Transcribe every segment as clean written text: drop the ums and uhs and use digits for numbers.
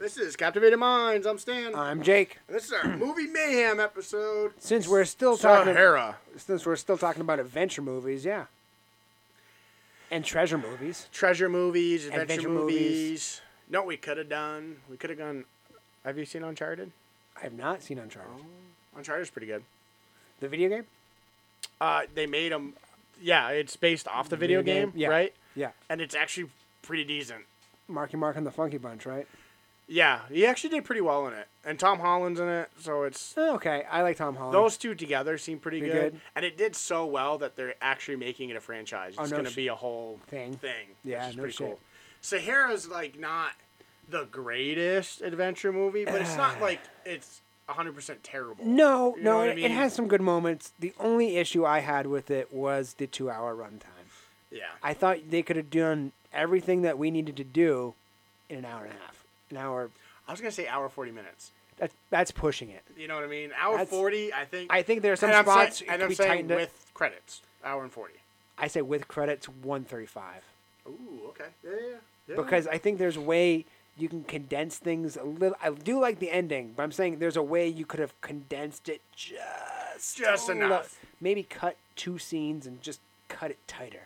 This is Captivated Minds. I'm Stan. I'm Jake. And this is our Movie Mayhem episode. Since we're still talking about adventure movies, yeah. And treasure movies. Treasure movies, adventure movies. No, we could have done. We could have gone. Have you seen Uncharted? I have not seen Uncharted. Oh, Uncharted's pretty good. The video game? They made them. Yeah, it's based off the video game, yeah. right? Yeah. And it's actually pretty decent. Marky Mark and the Funky Bunch, right? Yeah, he actually did pretty well in it. And Tom Holland's in it, so it's... Okay, I like Tom Holland. Those two together seem pretty good. And it did so well that they're actually making it a franchise. It's going to be a whole thing. Yeah, which is pretty cool. Sahara's, like, not the greatest adventure movie, but it's not like it's 100% terrible. No, you know what I mean? It has some good moments. The only issue I had with it was the 2-hour runtime. Yeah. I thought they could have done everything that we needed to do in an hour and a half. An hour. I was going to say hour 40 minutes. That's pushing it. You know what I mean? Hour 40, I think. I think there are some spots. And I'm saying with credits, hour and 40. I say with credits, 135. Ooh, okay. Yeah. Because I think there's a way you can condense things a little. I do like the ending, but I'm saying there's a way you could have condensed it just enough. Maybe cut 2 scenes and just cut it tighter.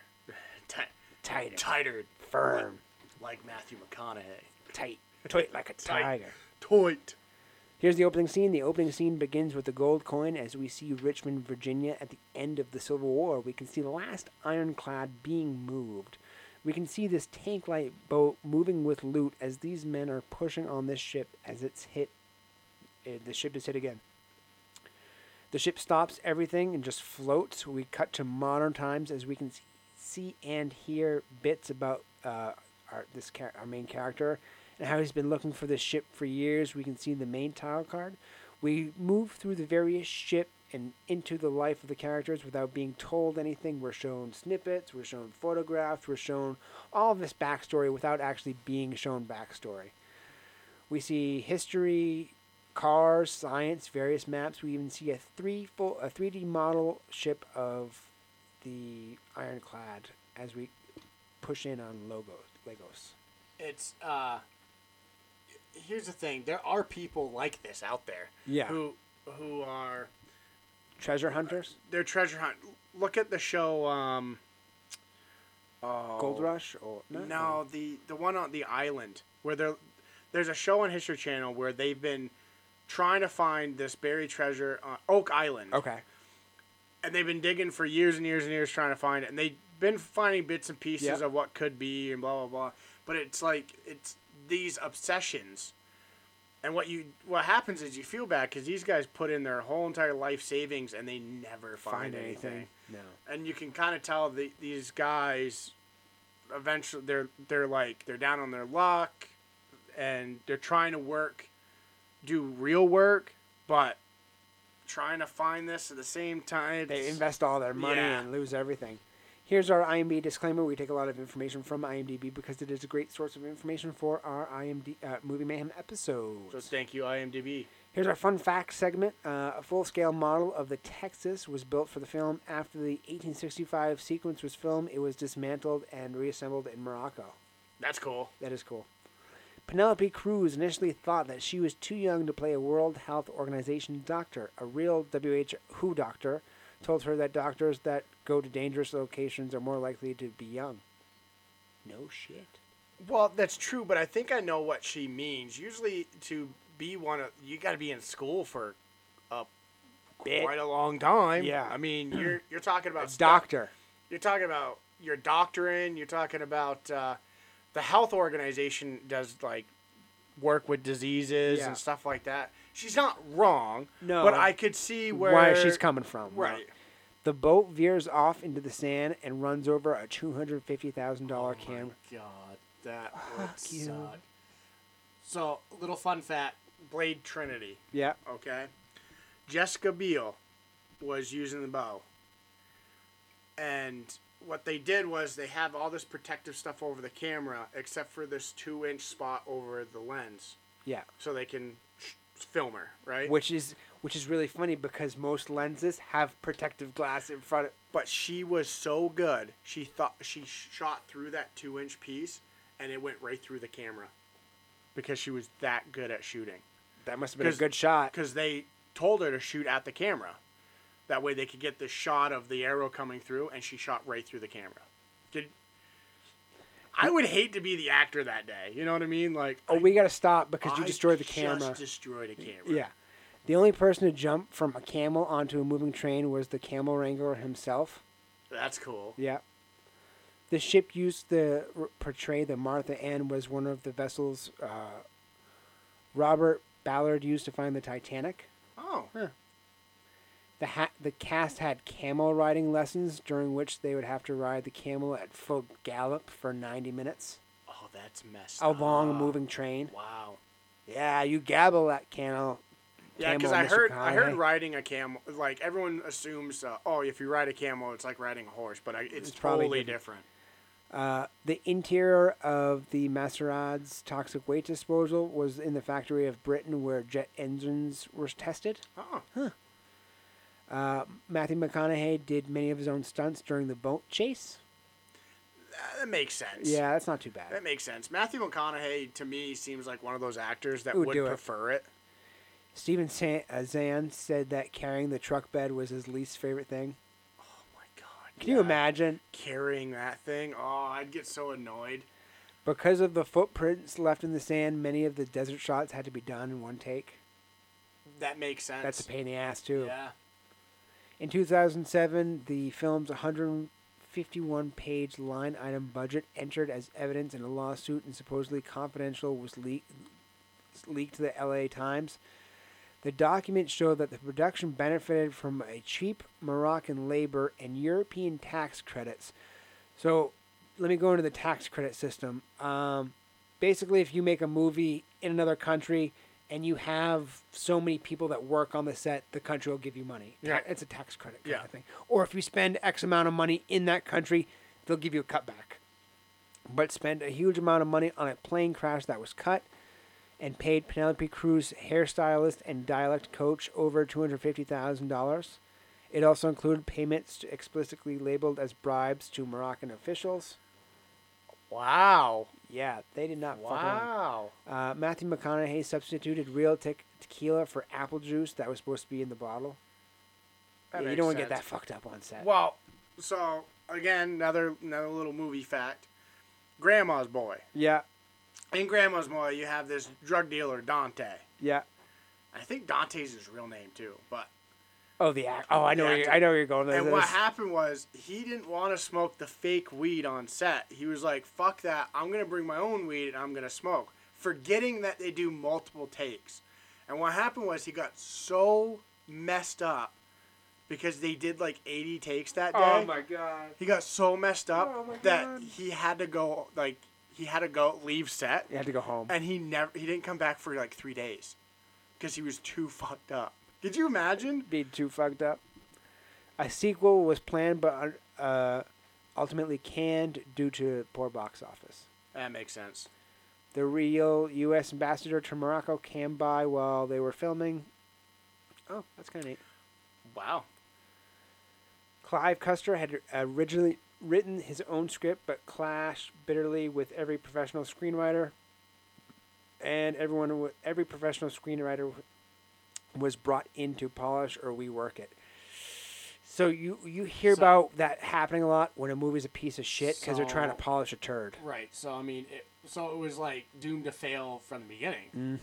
Tighter. Firm. Like Matthew McConaughey. Tight like a tiger. Tight. Here's the opening scene. The opening scene begins with the gold coin as we see Richmond, Virginia at the end of the Civil War. We can see the last ironclad being moved. We can see this tank-like boat moving with loot as these men are pushing on this ship as it's hit. The ship is hit again. The ship stops everything and just floats. We cut to modern times as we can see and hear bits about our main character and how he's been looking for this ship for years. We can see the main title card. We move through the various ship and into the life of the characters without being told anything. We're shown snippets, we're shown photographs, we're shown all of this backstory without actually being shown backstory. We see history, cars, science, various maps. We even see a 3D model ship of the ironclad as we push in on Legos. It's here's the thing. There are people like this out there. Yeah. Who are treasure hunters? They're treasure hunt. Look at the show Gold Rush or no, the one on the island where there's a show on History Channel where they've been trying to find this buried treasure on Oak Island. Okay. And they've been digging for years and years and years trying to find it, and they've been finding bits and pieces of what could be and blah blah blah. But it's like it's these obsessions, and what happens is you feel bad because these guys put in their whole entire life savings and they never find anything. No. And you can kind of tell these guys eventually they're down on their luck, and they're trying to do real work, but trying to find this at the same time. They invest all their money and lose everything. Here's our IMDb disclaimer. We take a lot of information from IMDb because it is a great source of information for our Movie Mayhem episodes. So thank you, IMDb. Here's our fun fact segment. A full-scale model of the Texas was built for the film. After the 1865 sequence was filmed, it was dismantled and reassembled in Morocco. That's cool. That is cool. Penelope Cruz initially thought that she was too young to play a World Health Organization doctor. A real WHO doctor told her that doctors that go to dangerous locations are more likely to be young. No shit. Well, that's true, but I think I know what she means. Usually, to be you got to be in school for quite a long time. Yeah. I mean, you're talking about doctor. You're talking about your doctoring. You're talking about the health organization does like work with diseases and stuff like that. She's not wrong. No, but I could see where she's coming from. Right. The boat veers off into the sand and runs over a $250,000 camera. God, that would suck. So, little fun fact: Blade Trinity. Yeah. Okay. Jessica Biel was using the bow, and what they did was they have all this protective stuff over the camera, except for this 2-inch spot over the lens. Yeah. So they can film her, right? Which is really funny because most lenses have protective glass in front of. But she was so good. She thought she shot through that 2-inch piece, and it went right through the camera. because she was that good at shooting. That must have been a good shot. Because they told her to shoot at the camera. That way they could get the shot of the arrow coming through, and she shot right through the camera. I would hate to be the actor that day. You know what I mean? Like, we got to stop because you destroyed the camera. Just destroyed a camera. Yeah. The only person to jump from a camel onto a moving train was the camel wrangler himself. That's cool. Yeah. The ship used to portray the Martha Ann was one of the vessels Robert Ballard used to find the Titanic. Oh. Huh. The cast had camel riding lessons during which they would have to ride the camel at full gallop for 90 minutes. Oh, that's messed up. Along a moving train. Wow. Yeah, you gabble that camel. Yeah, because I heard riding a camel, like everyone assumes, if you ride a camel, it's like riding a horse, but it's totally different. The interior of the Maserad's toxic waste disposal was in the factory of Britain where jet engines were tested. Oh. Huh. Matthew McConaughey did many of his own stunts during the boat chase. That makes sense. Yeah, that's not too bad. That makes sense. Matthew McConaughey, to me, seems like one of those actors that would would prefer it. Steven Zahn said that carrying the truck bed was his least favorite thing. Oh, my God. Can you imagine? Carrying that thing? Oh, I'd get so annoyed. Because of the footprints left in the sand, many of the desert shots had to be done in one take. That makes sense. That's a pain in the ass, too. Yeah. In 2007, the film's 151-page line item budget entered as evidence in a lawsuit and supposedly confidential was leaked to the LA Times. The document showed that the production benefited from a cheap Moroccan labor and European tax credits. So, let me go into the tax credit system. Basically, if you make a movie in another country and you have so many people that work on the set, the country will give you money. Yeah. It's a tax credit kind of thing. Or if you spend X amount of money in that country, they'll give you a cutback. But spend a huge amount of money on a plane crash that was cut and paid Penelope Cruz hairstylist and dialect coach over $250,000. It also included payments explicitly labeled as bribes to Moroccan officials. Wow. Yeah, they did not. Wow. Matthew McConaughey substituted real tequila for apple juice that was supposed to be in the bottle. Yeah, you don't want to get that fucked up on set. Well, so again, another little movie fact. Grandma's Boy. Yeah. In Grandma's Boy, you have this drug dealer, Dante. Yeah. I think Dante's his real name too, but. Oh, I know where you're going. And what happened was he didn't want to smoke the fake weed on set. He was like, "Fuck that! I'm gonna bring my own weed and I'm gonna smoke," forgetting that they do multiple takes. And what happened was he got so messed up because they did like 80 takes that day. Oh my God! He got so messed up that he had to go leave set. He had to go home, and he didn't come back for like 3 days because he was too fucked up. Could you imagine? Being too fucked up. A sequel was planned but ultimately canned due to poor box office. That makes sense. The real U.S. ambassador to Morocco came by while they were filming. Oh, that's kind of neat. Wow. Clive Cussler had originally written his own script but clashed bitterly with every professional screenwriter. And every professional screenwriter was brought in to polish or rework it. So you hear about that happening a lot when a movie's a piece of shit because they're trying to polish a turd. Right. So I mean, it was like doomed to fail from the beginning.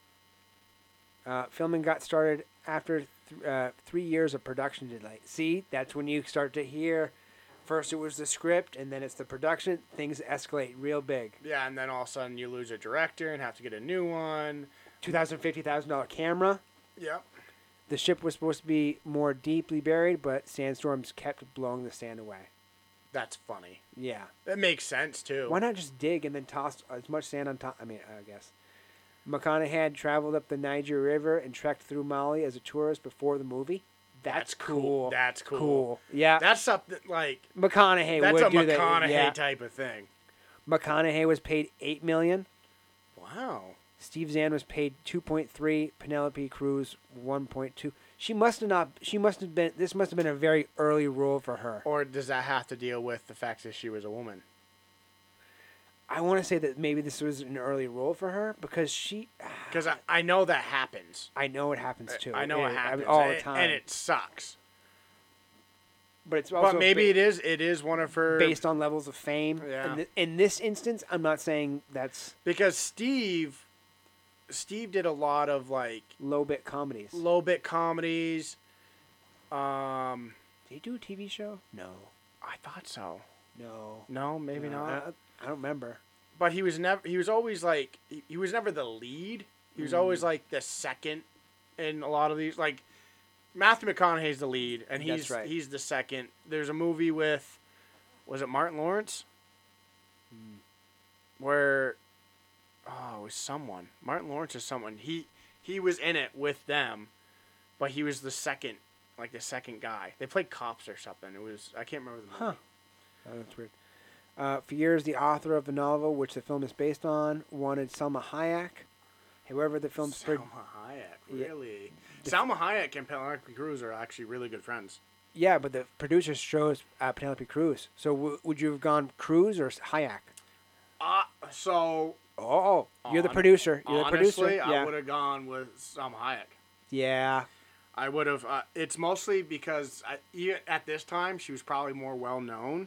Mm-hmm. Filming got started after 3 years of production delay. See, that's when you start to hear. First it was the script, and then it's the production. Things escalate real big. Yeah, and then all of a sudden you lose a director and have to get a new one. $250,000 camera. Yep. The ship was supposed to be more deeply buried, but sandstorms kept blowing the sand away. That's funny. Yeah. That makes sense, too. Why not just dig and then toss as much sand on top? I guess. McConaughey had traveled up the Niger River and trekked through Mali as a tourist before the movie. That's cool. That's cool. Cool. Yeah. That's something like... McConaughey would do that. That's a McConaughey type of thing. McConaughey was paid $8 million. Wow. Steve Zahn was paid 2.3. Penelope Cruz 1.2. This must have been a very early role for her. Or does that have to deal with the fact that she was a woman? I want to say that maybe this was an early role for her because Because I know that happens. I know it happens too. I know it happens all the time, and it sucks. But it's also maybe it is one of her based on levels of fame. Yeah. In this instance, I'm not saying that's because Steve did a lot of like low bit comedies. Comedies. Did he do a TV show? No. I thought so. No, maybe not. I don't remember. But he was always like he was never the lead. He was always like the second in a lot of these. Like Matthew McConaughey's the lead, and he's the second. There's a movie with, was it Martin Lawrence? Where, it was someone. Martin Lawrence is someone. He was in it with them, but he was the second guy. They played cops or something. I can't remember the movie. Oh, that's weird. For years, the author of the novel, which the film is based on, wanted Salma Hayek. However, the film's Salma Hayek, really? Salma Hayek and Penelope Cruz are actually really good friends. Yeah, but the producers chose Penelope Cruz. So would you have gone Cruz or Hayek? You're the producer. Honestly, Yeah. I would have gone with Salma Hayek. Yeah. I would have. It's mostly because even at this time she was probably more well known.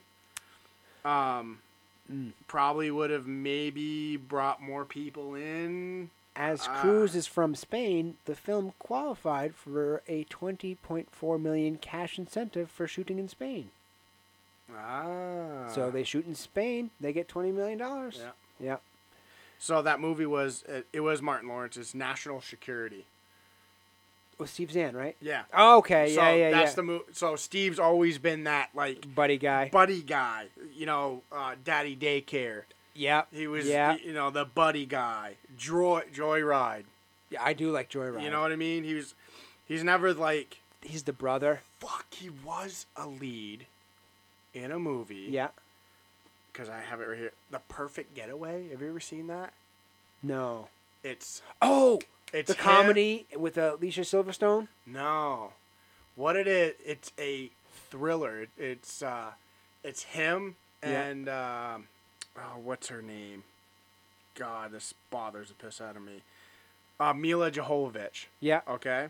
Probably would have maybe brought more people in. As Cruz is from Spain, the film qualified for a $20.4 million cash incentive for shooting in Spain. So they shoot in Spain, they get $20 million. Yeah. So that movie was Martin Lawrence's National Security. With Steve Zahn, right? Yeah. Oh, okay. So yeah. That's the movie. So Steve's always been that like buddy guy. Daddy Daycare. Yeah. He was, the buddy guy. Joyride. Yeah, I do like Joyride. You know what I mean? He's never like. He's the brother. Fuck, he was a lead in a movie. Yeah. Because I have it right here. The Perfect Getaway. Have you ever seen that? No. It's the comedy with Alicia Silverstone? No. What it is, it's a thriller. It's him and what's her name? God, this bothers the piss out of me. Mila Jovovich. Yeah. Okay.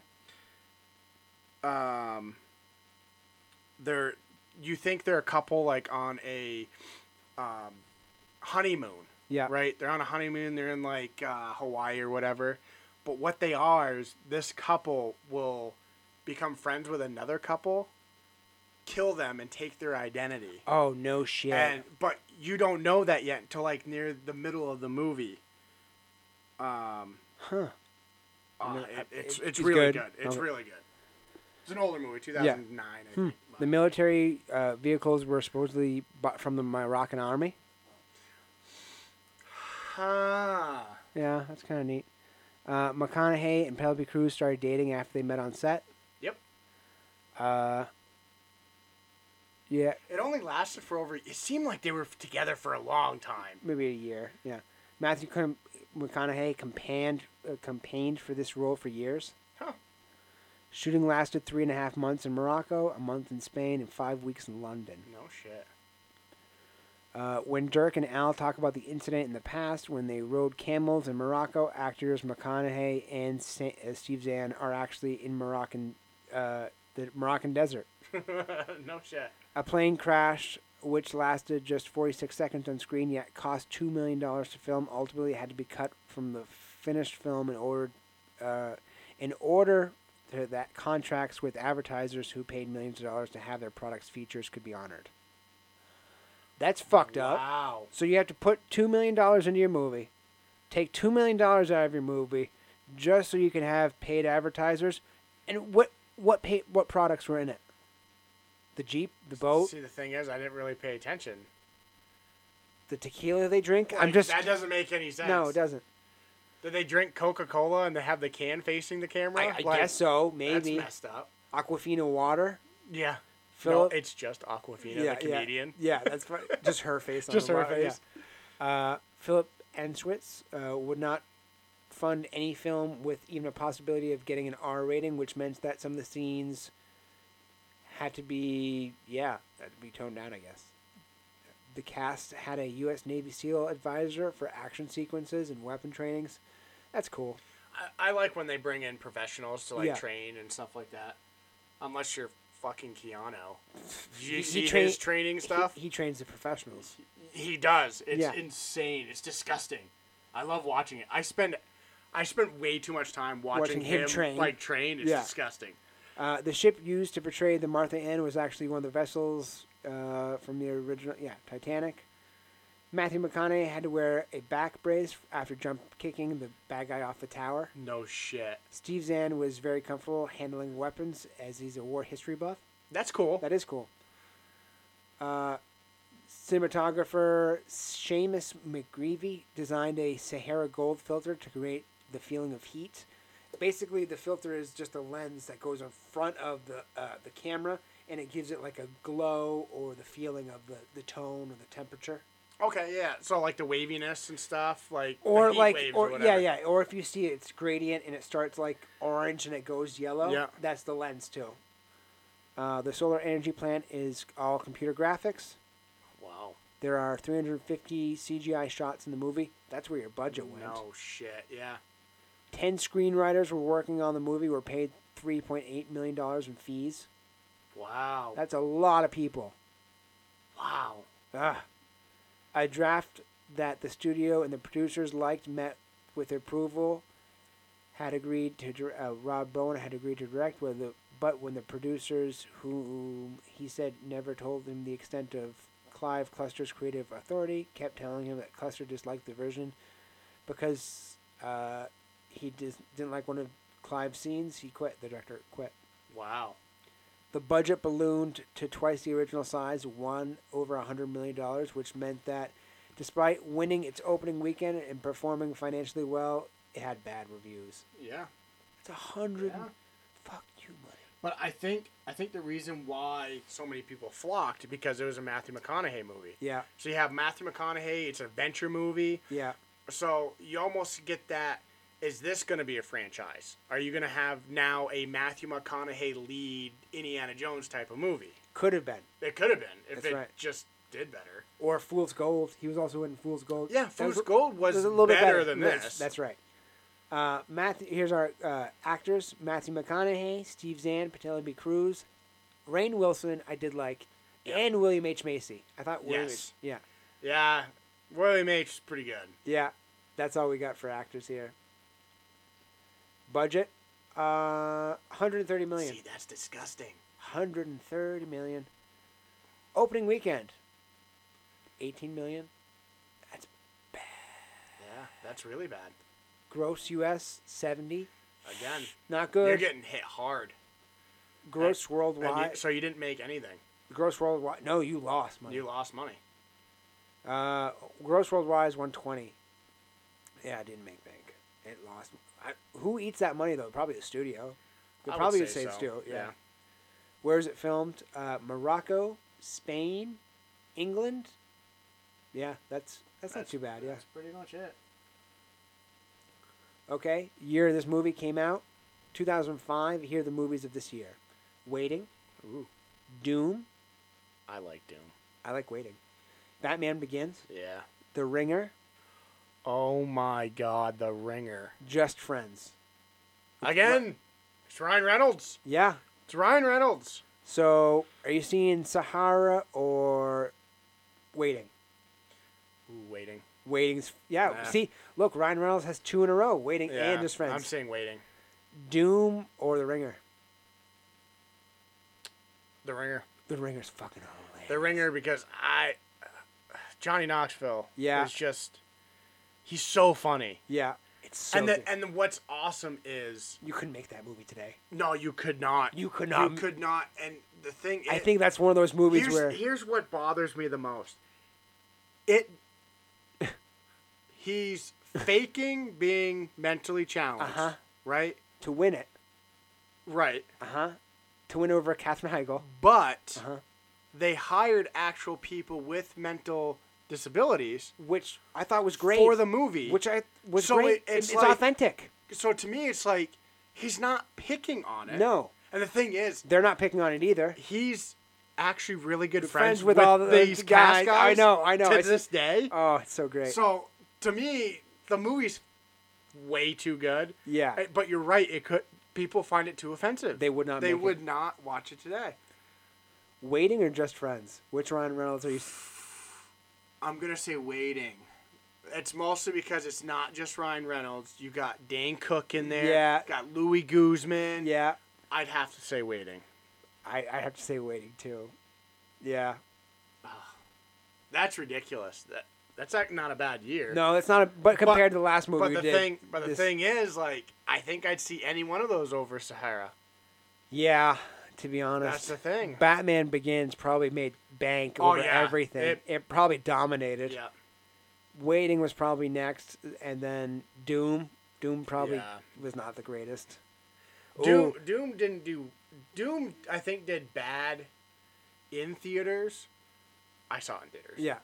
You think they're a couple like on a honeymoon. Yeah. Right? They're on a honeymoon. They're in like Hawaii or whatever. But what they are is this couple will become friends with another couple, kill them, and take their identity. Oh, no shit. But you don't know that yet until like near the middle of the movie. It's really good. It's really good. It's an older movie, 2009, I think. The military vehicles were supposedly bought from the Moroccan army. Yeah, that's kind of neat. McConaughey and Penelope Cruz started dating after they met on set. Yep. Yeah. It only lasted for it seemed like they were together for a long time. Maybe a year, yeah. Matthew McConaughey campaigned for this role for years. Huh. Shooting lasted 3.5 months in Morocco, a month in Spain, and 5 weeks in London. No shit. When Dirk and Al talk about the incident in the past when they rode camels in Morocco, actors McConaughey and Steve Zahn are actually in the Moroccan desert. No shit. A plane crash, which lasted just 46 seconds on screen, yet cost $2 million to film, ultimately had to be cut from the finished film in order that contracts with advertisers who paid millions of dollars to have their products' features could be honored. That's fucked up. Wow. So you have to put $2 million into your movie, take $2 million out of your movie, just so you can have paid advertisers. And what products were in it? The Jeep, the boat. See, the thing is, I didn't really pay attention. The tequila they drink. That doesn't make any sense. No, it doesn't. Do they drink Coca-Cola and they have the can facing the camera? I guess so. Maybe. That's messed up. Aquafina water. Yeah. Philip? No, it's just Aquafina, the comedian. Yeah, that's right. Just her face. Just her face. Yeah. Philip Anschwitz would not fund any film with even a possibility of getting an R rating, which meant that some of the scenes had to be toned down, I guess. the cast had a U.S. Navy SEAL advisor for action sequences and weapon trainings. That's cool. I like when they bring in professionals to Yeah. train and stuff like that. Unless you're fucking Keanu. Did you He see train- his training stuff? He trains the professionals. He does. It's Yeah. insane. It's disgusting. I love watching it. I spent way too much time watching him train. train. It's Yeah. disgusting. The ship used to portray the Martha Ann was actually one of the vessels from the original, Titanic. Matthew McConaughey had to wear a back brace after jump kicking the bad guy off the tower. No shit. Steve Zahn was very comfortable handling weapons as he's a war history buff. That's cool. That is cool. Cinematographer Seamus McGreevy designed a Sahara gold filter to create the feeling of heat. Basically, the filter is just a lens that goes in front of the camera, and it gives it like a glow or the feeling of the tone or the temperature. Okay, yeah. So like the waviness and stuff, like Or the heat like, waves or whatever. Or if you see it's gradient and it starts like orange and it goes yellow, Yeah. that's the lens too. The solar energy plant is all computer graphics. Wow. There are 350 CGI shots in the movie. That's where your budget went. No shit. Yeah. 10 screenwriters were working on the movie, were paid $3.8 million in fees. Wow. That's a lot of people. Wow. A draft that the studio and the producers liked met with approval. Had agreed to Rob Bowen had agreed to direct, but when the producers, who he said never told him the extent of Clive Cluster's creative authority, kept telling him that Cluster disliked the version because he didn't like one of Clive's scenes, he quit. The director quit. Wow. The budget ballooned to twice the original size, over $100 million, which meant that despite winning its opening weekend and performing financially well, it had bad reviews. Yeah. It's 100. Yeah. Fuck you, money. But I think the reason why so many people flocked because it was a Matthew McConaughey movie. Yeah. So you have Matthew McConaughey. It's an adventure movie. Yeah. So you almost get that. Is this going to be a franchise? Are you going to have now a Matthew McConaughey lead Indiana Jones type of movie? Could have been. It could have been if That's it right. just did better. Or Fool's Gold. He was also in Fool's Gold. Yeah, Fool's Gold was a little bit better than this. That's right. Here's our actors: Matthew McConaughey, Steve Zahn, Penelope Cruz, Rainn Wilson. I did like, Yeah. and William H Macy. I thought William. Yes. Yeah. Yeah, William H is pretty good. Yeah. That's all we got for actors here. Budget, $130 million. See, that's disgusting. $130 million. Opening weekend, $18 million. That's bad. Yeah, that's really bad. Gross U.S. 70. Again, Not good. you're getting hit hard. Gross And worldwide. so you didn't make anything. Gross worldwide. No, you lost money. You lost money. Gross worldwide is 120. Yeah, it didn't make bank. It lost. Who eats that money though? Probably the studio. I Probably would the say same so. studio. Yeah. Yeah. Where is it filmed? Morocco, Spain, England. Yeah, that's not too bad. Yeah. That's pretty much it. Okay. Year this movie came out, 2005. Here are the movies of this year: Waiting, Ooh, Doom. I like Doom. I like Waiting. Batman Begins, Yeah. The Ringer, Oh my God, The Ringer. Just Friends. Again, it's Ryan Reynolds. Yeah. It's Ryan Reynolds. So, are you seeing Sahara or Waiting? Ooh, Waiting. Waiting's yeah. Nah. See, look, Ryan Reynolds has 2 in a row. Waiting Yeah, and Just Friends. I'm saying Waiting. Doom or The Ringer. The Ringer. The Ringer's fucking hilarious. The Ringer because Johnny Knoxville. Yeah. Is just, he's so funny. Yeah, it's so And good. and what's awesome is You couldn't make that movie today. no, you could not. You could not. You could not. And the thing, I think that's one of those movies where here's what bothers me the most. He's faking being mentally challenged. Uh-huh. Right. to win it, Right. to win over Katherine Heigl. But Uh-huh. they hired actual people with mental disabilities Which I thought was great for the movie. Which I was So great. it's It's like- authentic. So to me, it's like he's not picking on it. No, And the thing is, they're not picking on it either. he's actually really good friends friends with all these guys. cast guys. I know. To this day. Oh, it's so great. So to me, the movie's way too good. Yeah. But you're right. People find it too offensive. They would not. They would not watch it today. Waiting or Just Friends? Which Ryan Reynolds are you? I'm gonna say Waiting. It's mostly because it's not just Ryan Reynolds. You got Dane Cook in there. Yeah. Got Louis Guzman. Yeah. I'd have to say Waiting. I have to say Waiting too. Yeah. That's ridiculous. That's like not a bad year. No, it's not. But compared to the last movie, but the thing is, like, I think I'd see any one of those over Sahara. Yeah, to be honest, that's the thing. Batman Begins probably made bank over everything. It probably dominated. Yeah. Waiting was probably next, and then Doom. Doom probably was not the greatest. Doom didn't do. Doom, I think, did bad in theaters. I saw it in theaters. Yeah.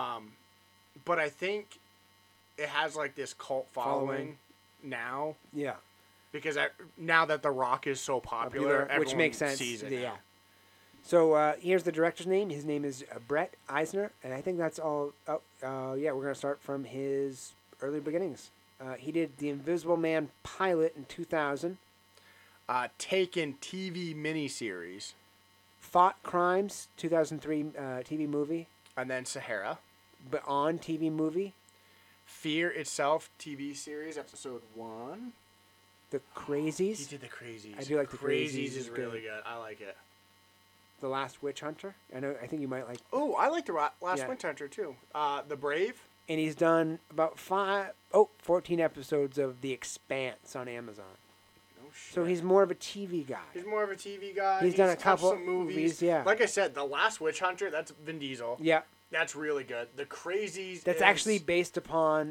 But I think it has like this cult following now. Yeah. Because now that The Rock is so popular, which makes sense. Sees it yeah. now. So here's the director's name. His name is Brett Eisner, and I think that's all. We're gonna start from his early beginnings. He did The Invisible Man pilot in 2000. Taken TV miniseries. Thought Crimes 2003 TV movie. And then Sahara. But on TV movie. Fear Itself TV series, episode 1. The Crazies. He did The Crazies. I do like The Crazies. Is really good. I like it. The Last Witch Hunter. I think you might like. Oh, I like The Last Witch Hunter too. The Brave. And he's done about 14 episodes of The Expanse on Amazon. No shit. So he's more of a TV guy. He's done a couple some movies. Yeah. Like I said, The Last Witch Hunter. That's Vin Diesel. Yeah. That's really good. The Crazies. That's actually based upon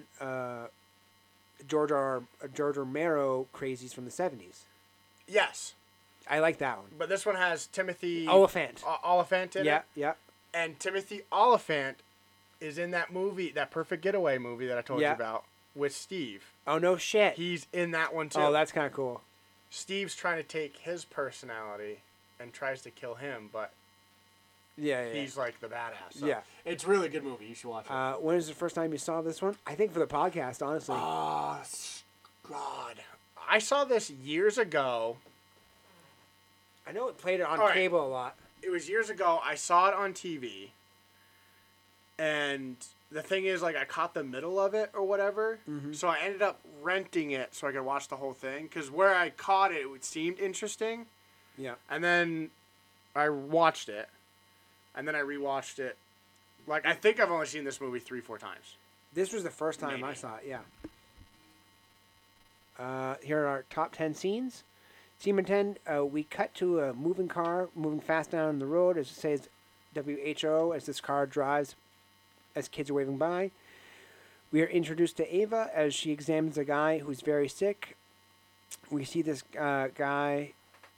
George Romero Crazies from the 70s. Yes. I like that one. But this one has Timothy Olyphant. Olyphant in it. Yeah. And Timothy Olyphant is in that movie, that Perfect Getaway movie that I told you about with Steve. Oh, no shit. He's in that one too. Oh, that's kind of cool. Steve's trying to take his personality and tries to kill him, but he's like the badass. So it's a really good movie. You should watch it. When is the first time you saw this one? I think for the podcast, honestly. Oh, God. I saw this years ago. I know it played it on cable a lot. It was years ago. I saw it on TV. And the thing is, like, I caught the middle of it or whatever. Mm-hmm. So I ended up renting it so I could watch the whole thing. Because where I caught it, it seemed interesting. Yeah. And then I watched it. And then I rewatched it. Like, I think I've only seen this movie 3-4 times. This was the first time I saw it, yeah. Here are our top 10 scenes. Scene number 10, we cut to a moving car moving fast down the road, as it says WHO, as this car drives as kids are waving by. We are introduced to Ava as she examines a guy who's very sick. We see this guy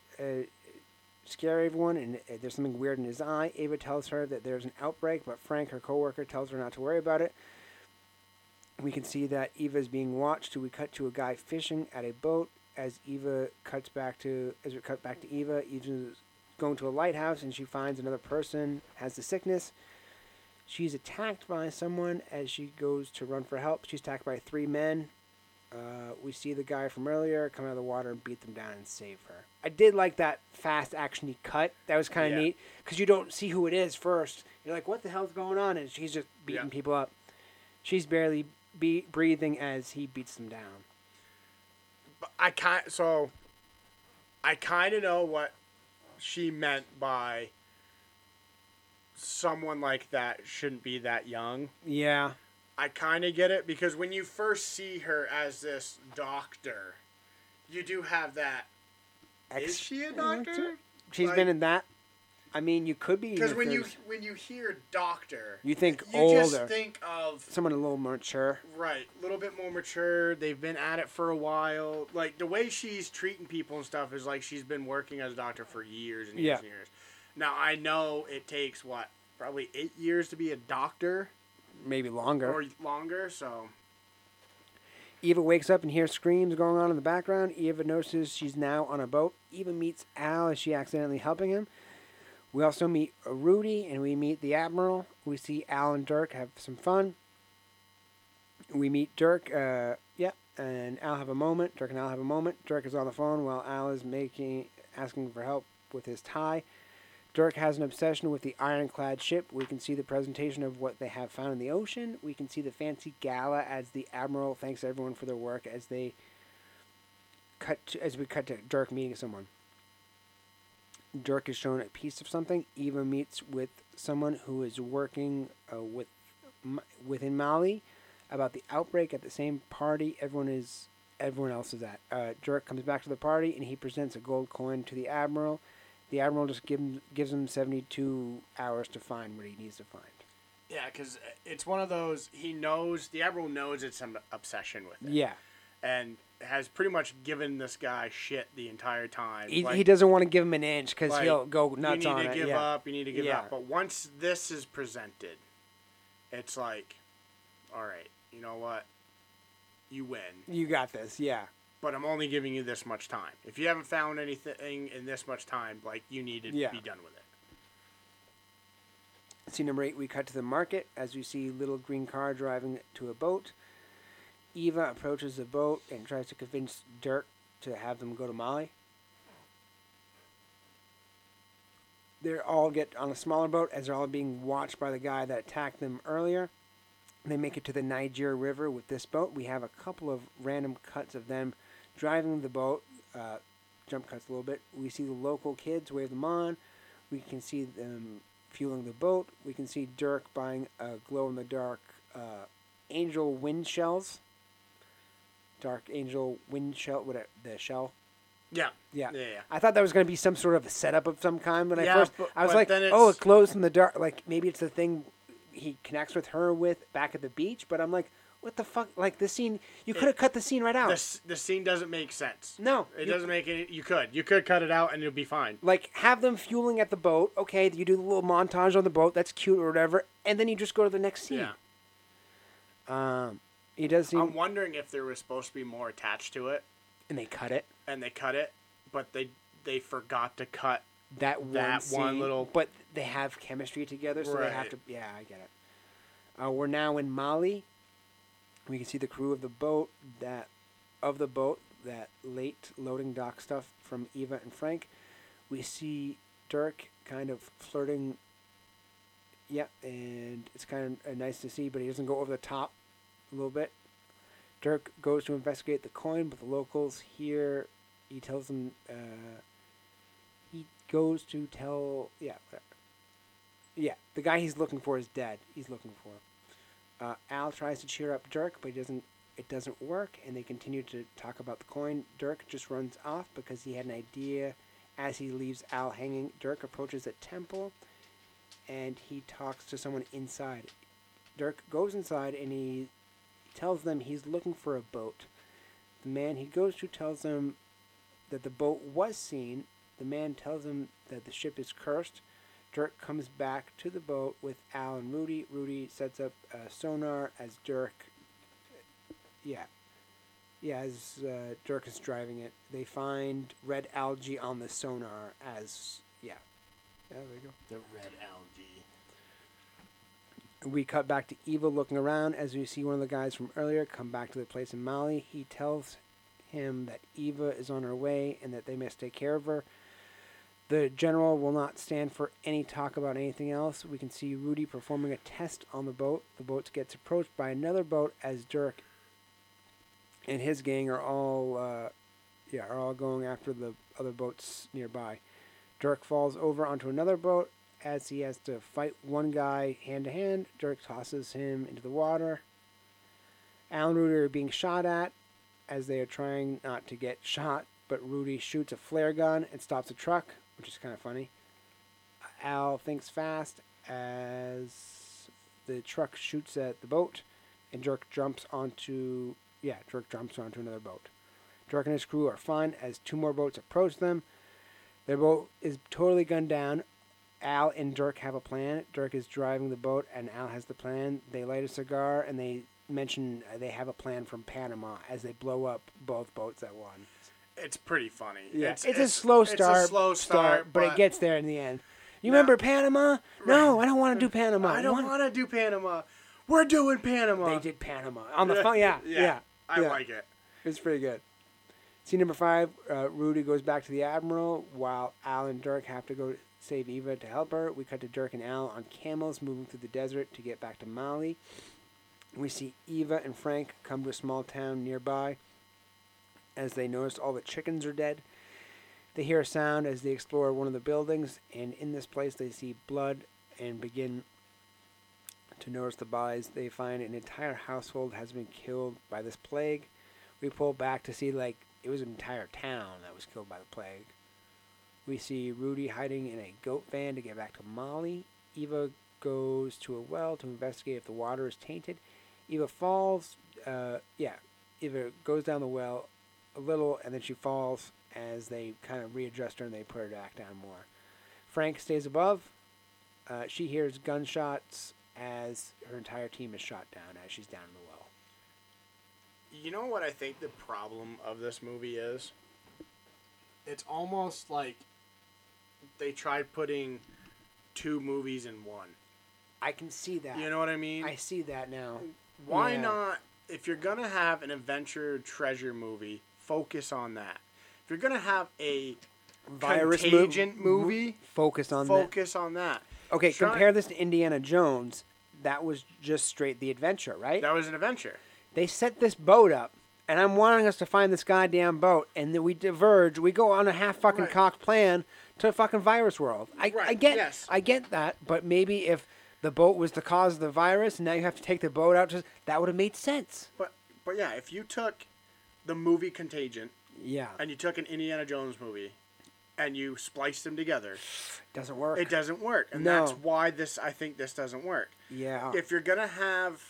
scare everyone, and there's something weird in his eye. Ava tells her that there's an outbreak, but Frank, her coworker, tells her not to worry about it. We can see that Eva is being watched. We cut to a guy fishing at a boat. As we cut back to Eva, Eva's going to a lighthouse, and she finds another person has the sickness. She's attacked by someone as she goes to run for help. She's attacked by 3 men. We see the guy from earlier come out of the water and beat them down and save her. I did like that fast actiony cut. That was kind of neat because you don't see who it is first. You're like, what the hell's going on? And she's just beating people up. She's barely breathing as he beats them down. I kind of know what she meant by someone like that shouldn't be that young. Yeah. I kind of get it because when you first see her as this doctor, you do have that. Is she a doctor? She's been in that. I mean, you could be. Because when you hear doctor, you think older. You just think of someone a little more mature. Right, a little bit more mature. They've been at it for a while. Like the way she's treating people and stuff is like she's been working as a doctor for years and years and years. Now I know it takes probably 8 years to be a doctor. Maybe longer. Or longer. So. Eva wakes up and hears screams going on in the background. Eva notices she's now on a boat. Eva meets Al as she accidentally helping him. We also meet Rudy, and we meet the Admiral. We see Al and Dirk have some fun. We meet Dirk, and Al have a moment. Dirk and Al have a moment. Dirk is on the phone while Al is asking for help with his tie. Dirk has an obsession with the ironclad ship. We can see the presentation of what they have found in the ocean. We can see the fancy gala as the Admiral thanks everyone for their work as we cut to Dirk meeting someone. Dirk is shown a piece of something. Eva meets with someone who is working within Mali about the outbreak at the same party everyone else is at. Dirk comes back to the party and he presents a gold coin to the Admiral. The Admiral just gives him 72 hours to find what he needs to find. Yeah, because it's one of those, the Admiral knows it's an obsession with it. Yeah. And has pretty much given this guy shit the entire time. He doesn't want to give him an inch because he'll go nuts on it. You need to give up, you need to give up. But once this is presented, it's like, all right, you know what? You win. You got this, yeah. But I'm only giving you this much time. If you haven't found anything in this much time, you need to be done with it. Scene number 8, we cut to the market as we see little green car driving to a boat. Eva approaches the boat and tries to convince Dirk to have them go to Mali. They all get on a smaller boat as they're all being watched by the guy that attacked them earlier. They make it to the Niger River with this boat. We have a couple of random cuts of them driving the boat, jump cuts a little bit. We see the local kids wave them on. We can see them fueling the boat. We can see Dirk buying a glow-in-the-dark angel wind shells. Dark angel wind shell, the shell. Yeah. I thought that was going to be some sort of a setup of some kind when I was like, it glows in the dark. Like, maybe it's the thing he connects with her with back at the beach, but I'm like, what the fuck? Like, this scene, you could have cut the scene right out. The scene doesn't make sense. No. It doesn't make any... You could cut it out and it'll be fine. Like, have them fueling at the boat. Okay, you do the little montage on the boat. That's cute or whatever. And then you just go to the next scene. Yeah. It does seem... I'm wondering if there was supposed to be more attached to it. And they cut it. But they forgot to cut that one little... But they have chemistry together, so they have to... Yeah, I get it. We're now in Mali. We can see the crew of the boat that late loading dock stuff from Eva and Frank. We see Dirk kind of flirting. Yeah, and it's kind of nice to see, but he doesn't go over the top a little bit. Dirk goes to investigate the coin, but the locals here, he tells them, he goes to tell, the guy he's looking for is dead. He's looking for him. Al tries to cheer up Dirk, but it doesn't work, and they continue to talk about the coin. Dirk just runs off because he had an idea. As he leaves Al hanging, Dirk approaches a temple, and he talks to someone inside. Dirk goes inside, and he tells them he's looking for a boat. The man he goes to tells them that the boat was seen. The man tells him that the ship is cursed. Dirk comes back to the boat with Al and Rudy. Rudy sets up a sonar as Dirk... as Dirk is driving it. They find red algae on the sonar as... Yeah, there we go. The red algae. We cut back to Eva looking around as we see one of the guys from earlier come back to the place in Mali. He tells him that Eva is on her way and that they must take care of her. The general will not stand for any talk about anything else. We can see Rudy performing a test on the boat. The boat gets approached by another boat as Dirk and his gang are all going after the other boats nearby. Dirk falls over onto another boat as he has to fight one guy hand to hand. Dirk tosses him into the water. Al and Rudy are being shot at as they are trying not to get shot, but Rudy shoots a flare gun and stops a truck, which is kind of funny. Al thinks fast as the truck shoots at the boat, and Dirk jumps onto another boat. Dirk and his crew are fine as two more boats approach them. Their boat is totally gunned down. Al and Dirk have a plan. Dirk is driving the boat, and Al has the plan. They light a cigar, and they mention they have a plan from Panama as they blow up both boats at once. It's pretty funny. Yeah, it's a slow start. It's a slow start, but it gets there in the end. You remember Panama? No, I don't want to do Panama. I don't want to do Panama. We're doing Panama. They did Panama on the phone. Yeah. I like it. It's pretty good. Scene number 5, Rudy goes back to the Admiral while Al and Dirk have to go save Eva to help her. We cut to Dirk and Al on camels moving through the desert to get back to Mali. We see Eva and Frank come to a small town nearby as they notice all the chickens are dead. They hear a sound as they explore one of the buildings, and in this place they see blood and begin to notice the bodies. They find an entire household has been killed by this plague. We pull back to see it was an entire town that was killed by the plague. We see Rudy hiding in a goat van to get back to Mali. Eva goes to a well to investigate if the water is tainted. Eva falls. Eva goes down the well a little, and then she falls as they kind of readjust her and they put her back down more. Frank stays above. She hears gunshots as her entire team is shot down as she's down in the well. You know what I think the problem of this movie is? It's almost like they tried putting 2 movies in one. I can see that. You know what I mean? I see that now. Why not, if you're going to have an adventure treasure movie, focus on that. If you're going to have a virus Contagion movie, focus on that. Okay, compare this to Indiana Jones. That was just straight the adventure, right? That was an adventure. They set this boat up, and I'm wanting us to find this goddamn boat, and then we diverge. We go on a half-fucking cocked plan to fucking virus world. I get that, but maybe if the boat was the cause of the virus, and now you have to take the boat out, that would have made sense. But yeah, if you took the movie Contagion, and you took an Indiana Jones movie, and you spliced them together, doesn't work. It doesn't work, and that's why I think this doesn't work. Yeah. If you're gonna have,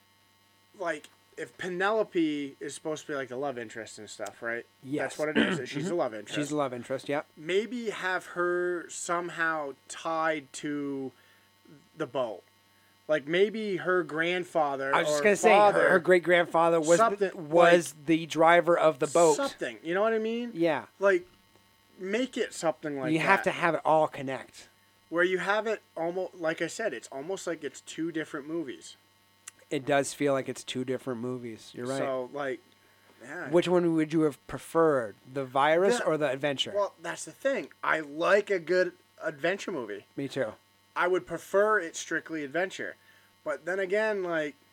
if Penelope is supposed to be the love interest and stuff, right? Yes. That's what it is. She's the love interest. She's the love interest, yeah. Maybe have her somehow tied to the boat. Maybe her grandfather. I was just gonna say her great grandfather was the driver of the boat. Something, you know what I mean? Yeah. Make it something like that. You have to have it all connect. Where you have it almost, like I said, it's almost like it's 2 different movies. It does feel like it's 2 different movies. You're right. So, which one would you have preferred, the virus or the adventure? Well, that's the thing. I like a good adventure movie. Me too. I would prefer it strictly adventure. But then again,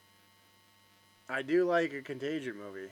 I do like a Contagion movie.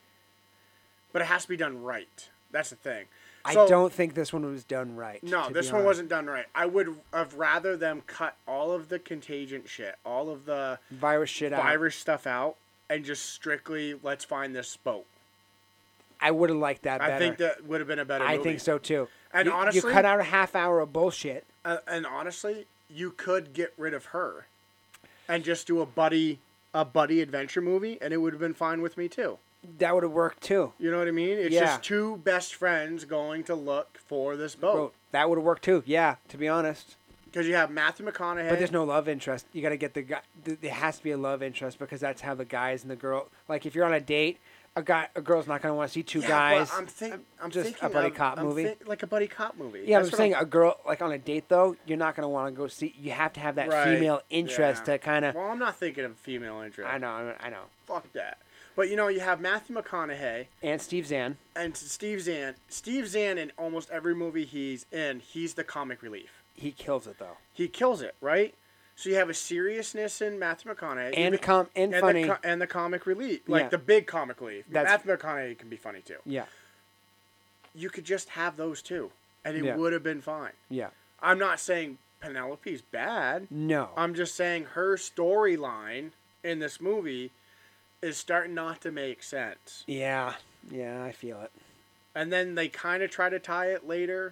But it has to be done right. That's the thing. So, I don't think this one was done right. No, this one wasn't done right. I would have rather them cut all of the Contagion shit, all of the virus stuff out, and just strictly, let's find this boat. I would have liked that better. I think that would have been a better movie. I think so too. And honestly, you cut out a half hour of bullshit. And honestly, you could get rid of her and just do a buddy adventure movie, and it would have been fine with me too. That would have worked too. You know what I mean? It's just 2 best friends going to look for this boat. That would have worked too. Yeah, to be honest. Because you have Matthew McConaughey. But there's no love interest. You got to get the guy. There has to be a love interest because that's how the guys and the girl. If you're on a date, a girl's not going to want to see 2 guys. But I'm just thinking a buddy cop movie. Like a buddy cop movie. Yeah, I'm saying a girl on a date though. You're not going to want to go see. You have to have that female interest to kind of. Well, I'm not thinking of female interest. I know. Fuck that. But you have Matthew McConaughey and Steve Zahn. Steve Zahn in almost every movie he's in, he's the comic relief. He kills it though. He kills it, right? So you have a seriousness in Matthew McConaughey and funny and the comic relief, the big comic relief. Matthew McConaughey can be funny too. Yeah. You could just have those 2, and it would have been fine. Yeah. I'm not saying Penelope's bad. No. I'm just saying her storyline in this movie is starting not to make sense. Yeah, I feel it. And then they kind of try to tie it later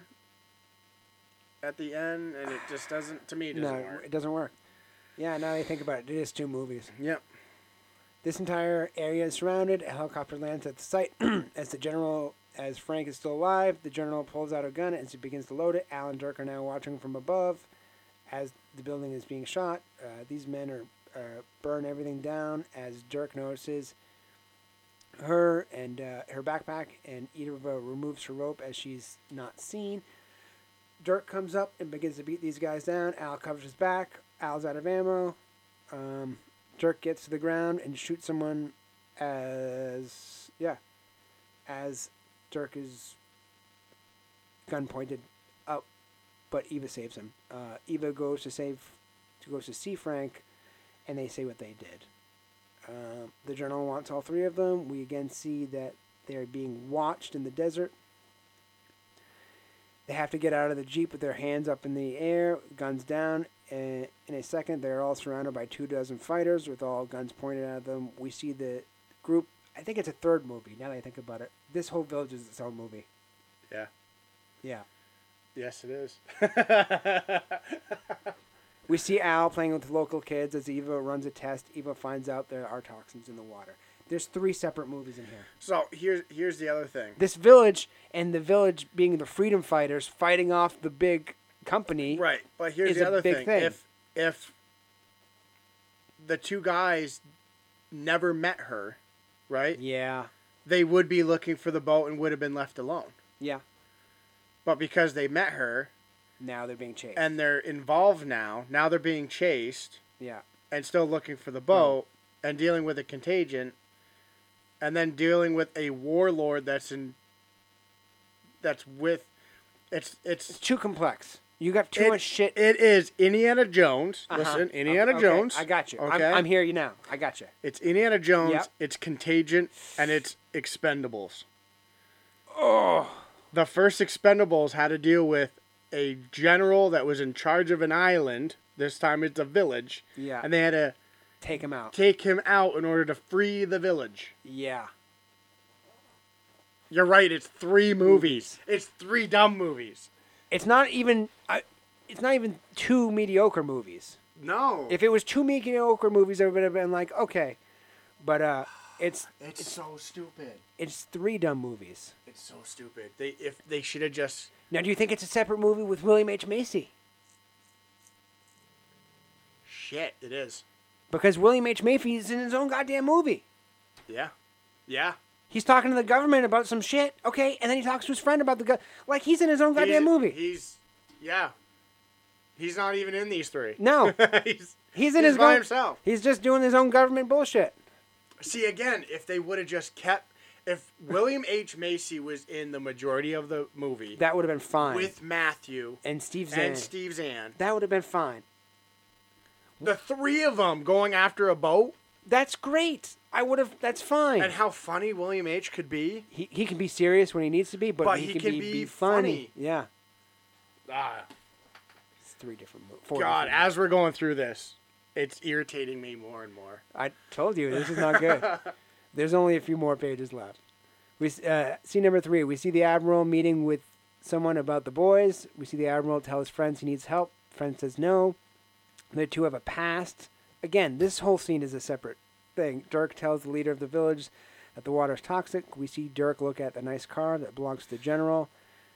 at the end, and it just doesn't, to me, it doesn't work. It doesn't work. Yeah, now that I think about it, it is 2 movies. Yep. This entire area is surrounded. A helicopter lands at the site. As Frank is still alive, the general pulls out a gun as he begins to load it. Al and Dirk are now watching from above as the building is being shot. These men burn everything down as Dirk notices her and her backpack, and Eva removes her rope as she's not seen. Dirk comes up and begins to beat these guys down. Al covers his back. Al's out of ammo. Dirk gets to the ground and shoots someone as Dirk is gun pointed up, but Eva saves him. Eva goes to see Frank, and they say what they did. The journal wants all three of them. We again see that they're being watched in the desert. They have to get out of the Jeep with their hands up in the air, guns down. In a second, they're all surrounded by 24 fighters with all guns pointed at them. We see the group. I think it's a third movie, now that I think about it. This whole village is its own movie. Yeah. Yeah. Yes, it is. We see Al playing with local kids as Eva runs a test. Eva finds out there are toxins in the water. There's 3 separate movies in here. So here's the other thing. This village, and the village being the freedom fighters fighting off the big company. Right, but here's the other thing. If the 2 guys never met her, right? Yeah. They would be looking for the boat and would have been left alone. Yeah. But because they met her, now they're being chased. and they're involved now they're being chased. Yeah. And still looking for the boat and dealing with a contagion. And then dealing with a warlord it's too complex. You got too much shit. It is Indiana Jones. Listen, Indiana Jones. I got you. Okay? I'm here you now. I got you. It's Indiana Jones, Yep. It's Contagion, and it's Expendables. Oh. The first Expendables had to deal with a general that was in charge of an island. This time it's a village. Yeah. And they had to take him out in order to free the village. Yeah. You're right. It's 3 movies. It's 3 dumb movies. It's not even 2 mediocre movies. No. If it was 2 mediocre movies, I would have been like, okay. But it's so stupid. It's 3 dumb movies. It's so stupid. They should have just. Now, do you think it's a separate movie with William H. Macy? Shit, it is. Because William H. Macy is in his own goddamn movie. Yeah. Yeah. He's talking to the government about some shit, okay, and then he talks to his friend about the like he's in his own goddamn movie. He's not even in these 3. No, he's in his by himself. He's just doing his own government bullshit. See, again, if they would have just kept, if William H. Macy was in the majority of the movie, that would have been fine with Matthew and Steve Zahn. That would have been fine. The 3 of them going after a boat. That's great. That's fine. And how funny William H. could be. He can be serious when he needs to be, but he can be funny. Yeah. It's 3 different movies. God, as we're going through this, it's irritating me more and more. I told you, this is not good. There's only a few more pages left. We scene number 3. We see the Admiral meeting with someone about the boys. We see the Admiral tell his friends he needs help. Friend says no. The 2 have a past. Again, this whole scene is a separate thing. Dirk tells the leader of the village that the water is toxic. We see Dirk look at the nice car that belongs to the general.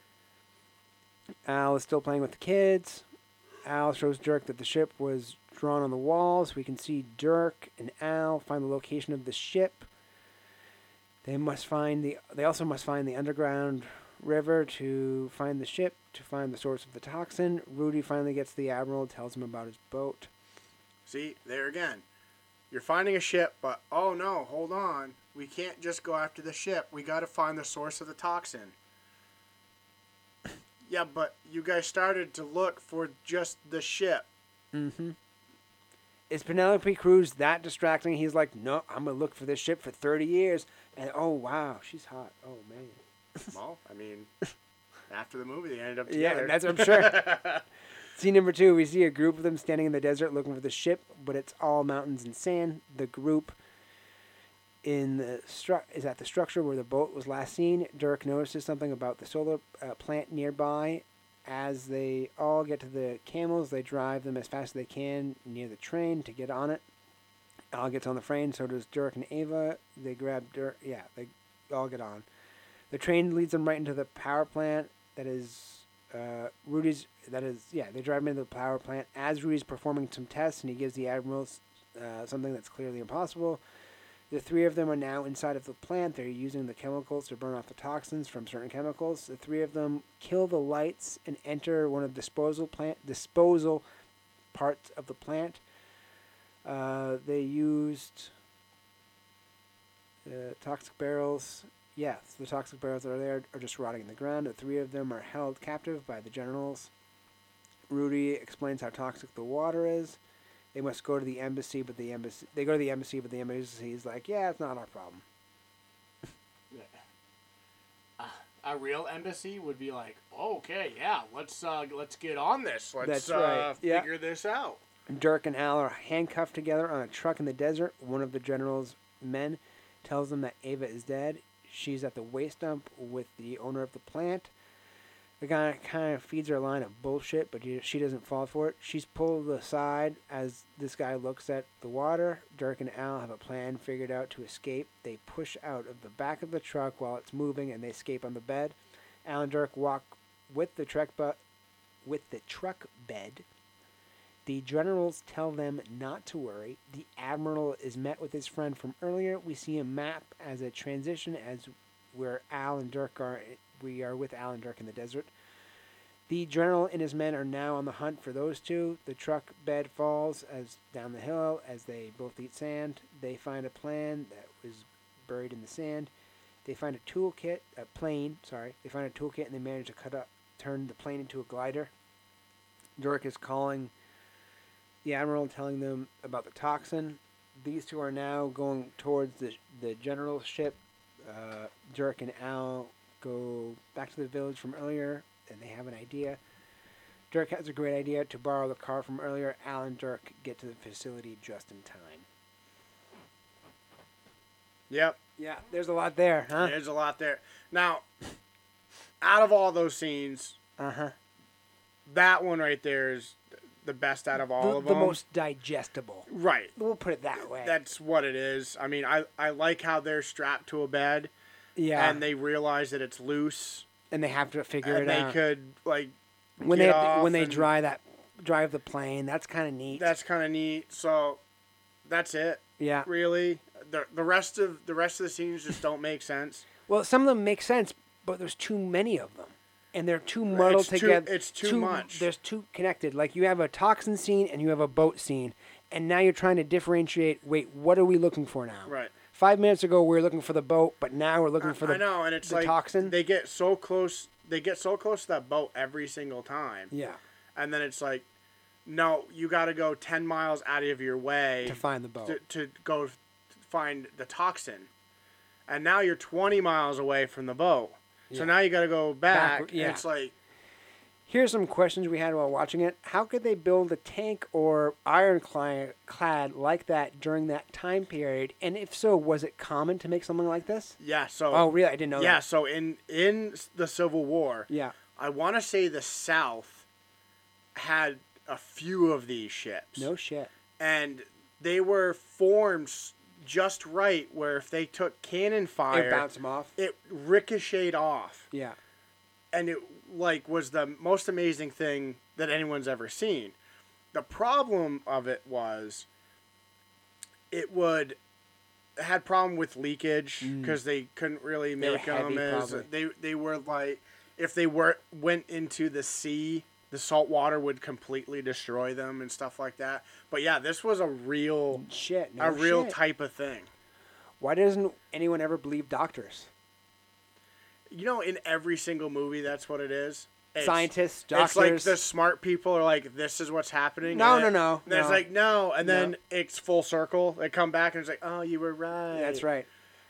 Al is still playing with the kids. Al shows Dirk that the ship was drawn on the walls. We can see Dirk and Al find the location of the ship. They also must find the underground river to find the ship, to find the source of the toxin. Rudy finally gets the Admiral, tells him about his boat. See, there again. You're finding a ship, but oh no, hold on. We can't just go after the ship. We got to find the source of the toxin. Yeah, but you guys started to look for just the ship. Mm-hmm. Is Penelope Cruz that distracting? He's like, no, I'm going to look for this ship for 30 years. And oh, wow, she's hot. Oh, man. Well, I mean, after the movie, they ended up together. Yeah, that's what I'm sure. Scene number 2, we see a group of them standing in the desert looking for the ship, but it's all mountains and sand. The group is at the structure where the boat was last seen. Dirk notices something about the solar plant nearby. As they all get to the camels, they drive them as fast as they can near the train to get on it. Al gets on the train, so does Dirk and Ava. They grab Dirk. Yeah, they all get on. The train leads them right into the power plant that is Rudy's. They drive him into the power plant as Rudy's performing some tests, and he gives the Admiral something that's clearly impossible. The three of them are now inside of the plant. They're using the chemicals to burn off the toxins from certain chemicals. The three of them kill the lights and enter one of the disposal parts of the plant. They used toxic barrels. Yes, the toxic barrels that are there are just rotting in the ground. The three of them are held captive by the generals. Rudy explains how toxic the water is. They must go to the embassy, but the embassy is like, yeah, it's not our problem. A real embassy would be like, okay, yeah, let's get on this. Let's figure this out. Dirk and Al are handcuffed together on a truck in the desert. One of the general's men tells them that Ava is dead. She's at the waste dump with the owner of the plant. The guy kind of feeds her a line of bullshit, but she doesn't fall for it. She's pulled aside as this guy looks at the water. Dirk and Al have a plan figured out to escape. They push out of the back of the truck while it's moving, and they escape on the bed. Al and Dirk walk with the truck bed. The generals tell them not to worry. The admiral is met with his friend from earlier. We see a map as a transition as where Al and Dirk are. We are with Al and Dirk in the desert. The general and his men are now on the hunt for those two. The truck bed falls down the hill as they both eat sand. They find a plane that was buried in the sand. They find a plane. They find a toolkit and they manage to turn the plane into a glider. Dirk is calling the admiral, telling them about the toxin. These two are now going towards the general's ship. Dirk and Al go back to the village from earlier, and they have an idea. Dirk has a great idea to borrow the car from earlier. Al and Dirk get to the facility just in time. Yep. Yeah, there's a lot there, huh? There's a lot there. Now, out of all those scenes, that one right there is the best out of all of them. The most digestible. Right. We'll put it that way. That's what it is. I mean, I like how they're strapped to a bed. Yeah. And they realize that it's loose. And they have to figure it out. And they could, when they drive the plane, that's kind of neat. That's kind of neat. So, that's it. Yeah. Really. The rest of the scenes just don't make sense. Well, some of them make sense, but there's too many of them. And they're too muddled together. It's too much. There's too connected. Like, you have a toxin scene and you have a boat scene. And now you're trying to differentiate, wait, what are we looking for now? Right. 5 minutes ago, we were looking for the boat, but now we're looking for the toxin. I know, and it's like toxin. They get so close to that boat every single time. Yeah. And then it's like, no, you got to go 10 miles out of your way to find the boat. To go find the toxin. And now you're 20 miles away from the boat. Yeah. So now you got to go back. Yeah. And it's like, here's some questions we had while watching it. How could they build a tank or ironclad like that during that time period? And if so, was it common to make something like this? Yeah. So. Oh, really? I didn't know that. Yeah. So in the Civil War. Yeah. I want to say the South had a few of these ships. No shit. And they were formed just right where if they took cannon fire, it bounced them off. It ricocheted off. Yeah. And it was the most amazing thing that anyone's ever seen. The problem of it was it had problem with leakage because they couldn't really make them as they were like if they went into the sea, the salt water would completely destroy them and stuff like that. But yeah, this was a real type of thing. Why doesn't anyone ever believe doctors? You know, in every single movie, that's what it is. Scientists, doctors. It's like the smart people are like, this is what's happening. No. It's like, no. And then it's full circle. They come back and it's like, oh, you were right. That's right.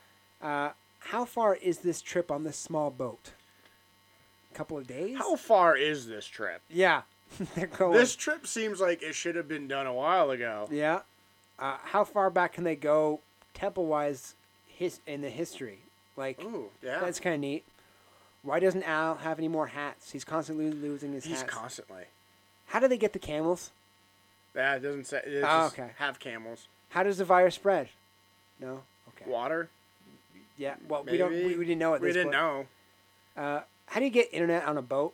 How far is this trip on this small boat? A couple of days? How far is this trip? Yeah. They're going. This trip seems like it should have been done a while ago. Yeah. How far back can they go temple-wise in the history? Like, ooh, yeah. That's kind of neat. Why doesn't Al have any more hats? He's constantly losing his hats. He's constantly. How do they get the camels? Yeah, it doesn't say. Okay. Have camels. How does the virus spread? No? Okay. Water? Yeah, well, maybe. We didn't know at this point. We didn't know. How do you get internet on a boat?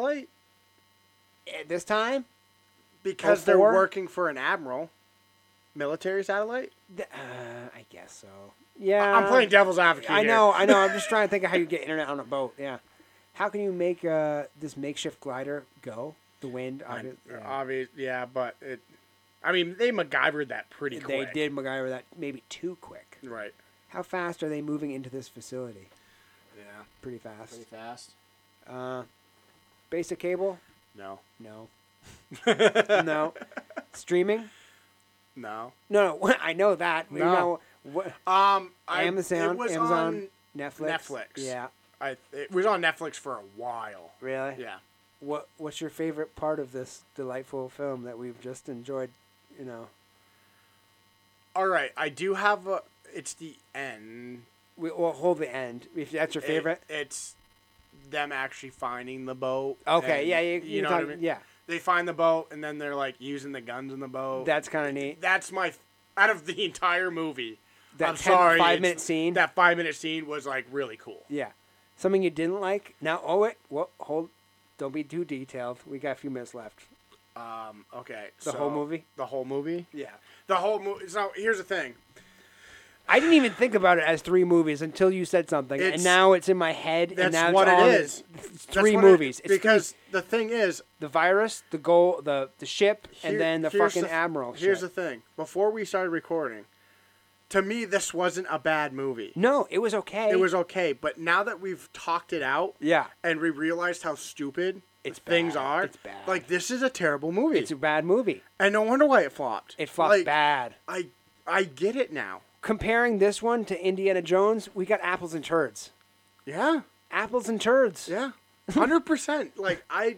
Satellite? At this time? Because they're working for an admiral. military satellite? I guess so. Yeah. I'm playing devil's advocate I here. know. I'm just trying to think of how you get internet on a boat. Yeah. How can you make this makeshift glider go? The wind, obvious. Yeah, but it. I mean, they MacGyvered that pretty quick. They did MacGyver that maybe too quick. Right. How fast are they moving into this facility? Yeah. Pretty fast. Pretty fast. Basic cable? No. No. No. Streaming? No. No. I know that. No. You know, what? Amazon, on Netflix. Yeah. It was on Netflix for a while. Really? Yeah. What's your favorite part of this delightful film that we've just enjoyed? You know. All right, I do have a. It's the end. We'll hold the end if that's your favorite. It's them actually finding the boat. Okay. Yeah. You know what I mean? Yeah. They find the boat and then they're like using the guns in the boat. That's kind of neat. That's my out of the entire movie. That 5-minute scene. That 5-minute scene was like really cool. Yeah. Something you didn't like? Now, hold. Don't be too detailed. We got a few minutes left. Okay. The whole movie? The whole movie? Yeah. The whole movie. So here's the thing. I didn't even think about it as 3 movies until you said something, and now it's in my head. That's and now what it's it is. It's 3 movies. Because the thing is, the virus, the goal, the ship, and then the fucking admiral. Here's the thing. Before we started recording, to me, this wasn't a bad movie. No, it was okay. It was okay, but now that we've talked it out, yeah, and we realized how stupid things are, it's bad. Like this is a terrible movie. It's a bad movie, and no wonder why it flopped. It flopped bad. I get it now. Comparing this one to Indiana Jones, we got apples and turds. Yeah, apples and turds. Yeah, 100%. Like I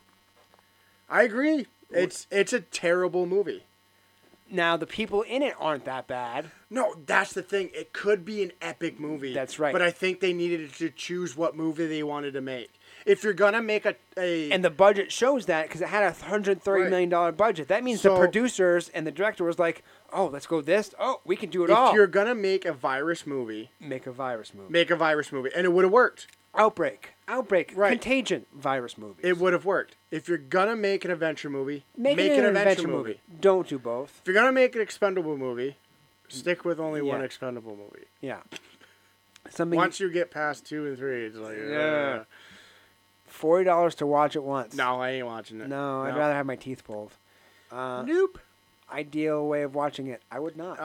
agree. It's a terrible movie. Now, the people in it aren't that bad. No, that's the thing. It could be an epic movie. That's right. But I think they needed to choose what movie they wanted to make. If you're going to make a... And the budget shows that because it had a $130 million budget. That means the producers and the director was like, oh, let's go this. Oh, we can do it all. If you're going to make a virus movie... Make a virus movie. Make a virus movie. And it would have worked. Outbreak. Right. Contagion. Virus movies. It would have worked. If you're going to make an adventure movie, make an adventure movie. Don't do both. If you're going to make an expendable movie, stick with only one expendable movie. Yeah. Once you get past 2 and 3, it's like... Yeah. $40 to watch it once. No, I ain't watching it. No, I'd rather have my teeth pulled. Nope. Ideal way of watching it. I would not.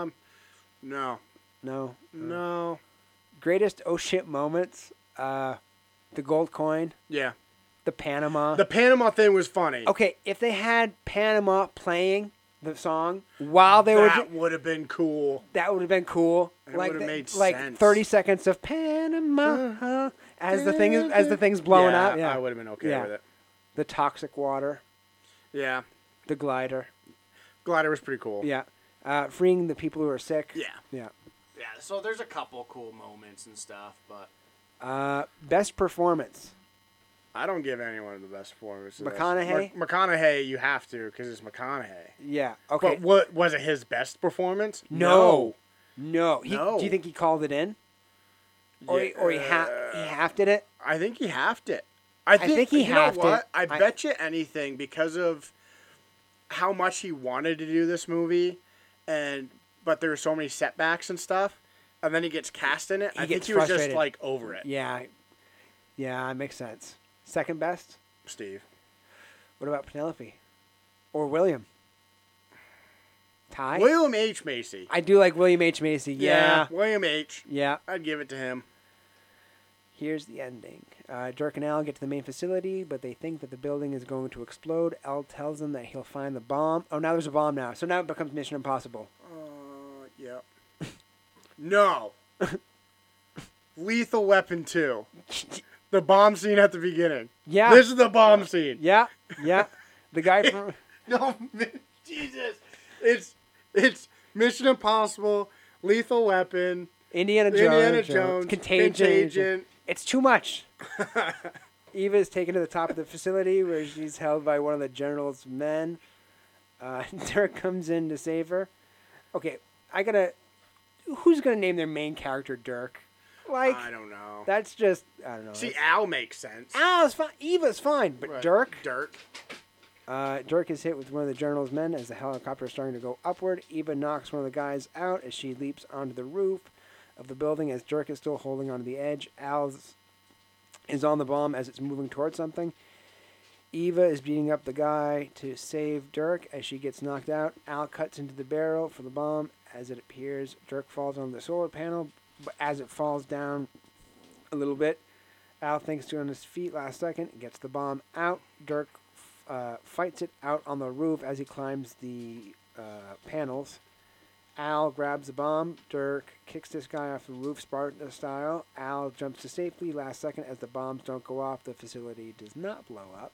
No. No. No. Greatest oh shit moments. The gold coin. Yeah. The Panama. The Panama thing was funny. Okay, if they had Panama playing the song while they were... That would have been cool. That would have been cool. It would have made like sense. 30 seconds of Panama as the thing's blowing up. Yeah, I would have been okay with it. The toxic water. Yeah. The glider. Glider was pretty cool. Yeah. Freeing the people who are sick. Yeah. Yeah. Yeah, so there's a couple cool moments and stuff, but... best performance. I don't give anyone the best performance. McConaughey? McConaughey, you have to, because it's McConaughey. Yeah, okay. But what was it his best performance? No. Do you think he called it in? Or he halved it? I think he halved it. I think he halved it. I bet you anything, because of how much he wanted to do this movie, but there were so many setbacks and stuff, and then he gets cast in it. I think he was just like over it. Yeah. Yeah, it makes sense. Second best? Steve. What about Penelope? Or William? Ty? William H. Macy. I do like William H. Macy. Yeah. William H. Yeah. I'd give it to him. Here's the ending. Dirk and Al get to the main facility, but they think that the building is going to explode. Al tells them that he'll find the bomb. Oh, now there's a bomb now. So now it becomes Mission Impossible. Yeah. No. Lethal Weapon 2. The bomb scene at the beginning. Yeah. This is the bomb scene. Yeah. Yeah. The guy from... No, Jesus. It's Mission Impossible, Lethal Weapon, Indiana Jones. Contagion. It's too much. Eva is taken to the top of the facility where she's held by one of the general's men. Dirk comes in to save her. Okay, who's gonna name their main character Dirk? Like, I don't know. That's just, I don't know. See, Al makes sense. Al's fine. Eva's fine, but right. Dirk? Dirk. Dirk is hit with one of the general's men as the helicopter is starting to go upward. Eva knocks one of the guys out as she leaps onto the roof of the building as Dirk is still holding onto the edge. Al is on the bomb as it's moving towards something. Eva is beating up the guy to save Dirk as she gets knocked out. Al cuts into the barrel for the bomb. As it appears, Dirk falls on the solar panel, but as it falls down a little bit, Al thinks to on his feet last second, gets the bomb out. Dirk fights it out on the roof as he climbs the panels. Al grabs the bomb. Dirk kicks this guy off the roof Sparta style. Al jumps to safety last second as the bombs don't go off. The facility does not blow up.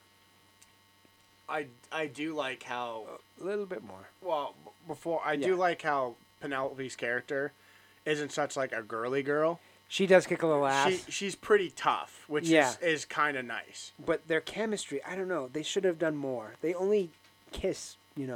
I do like how... A little bit more. Well, before... I do like how Penelope's character isn't such like a girly girl. She does kick a little ass. She's pretty tough, which is kind of nice. But their chemistry, I don't know. They should have done more. They only kiss,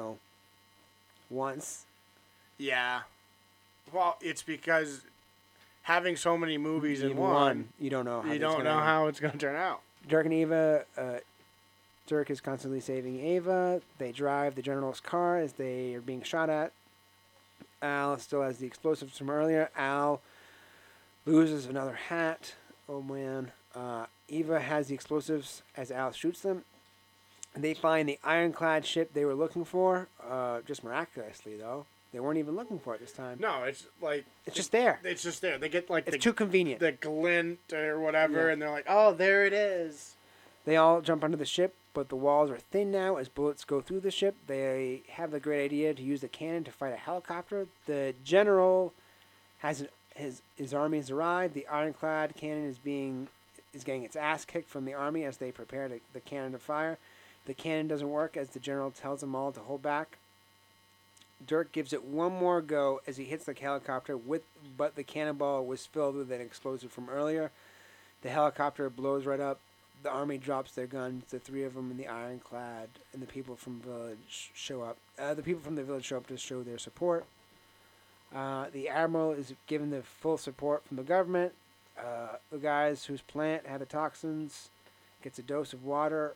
once. Yeah. Well, it's because having so many movies in one, you don't know how it's going to turn out. Dirk and Eva... Dirk is constantly saving Ava. They drive the general's car as they are being shot at. Al still has the explosives from earlier. Al loses another hat. Oh, man. Eva has the explosives as Al shoots them. They find the ironclad ship they were looking for, just miraculously, though. They weren't even looking for it this time. No, it's like... It's just there. It's just there. They get, like... It's too convenient. The glint or whatever, and they're like, oh, there it is. They all jump onto the ship, but the walls are thin now as bullets go through the ship. They have the great idea to use the cannon to fight a helicopter. The general has his army has arrived. The ironclad cannon is getting its ass kicked from the army as they prepare the cannon to fire. The cannon doesn't work as the general tells them all to hold back. Dirk gives it one more go as he hits the helicopter, but the cannonball was filled with an explosive from earlier. The helicopter blows right up. The army drops their guns. The three of them in the ironclad, and the people from the village show up. The people from the village show up to show their support. The admiral is given the full support from the government. The guys whose plant had the toxins gets a dose of water.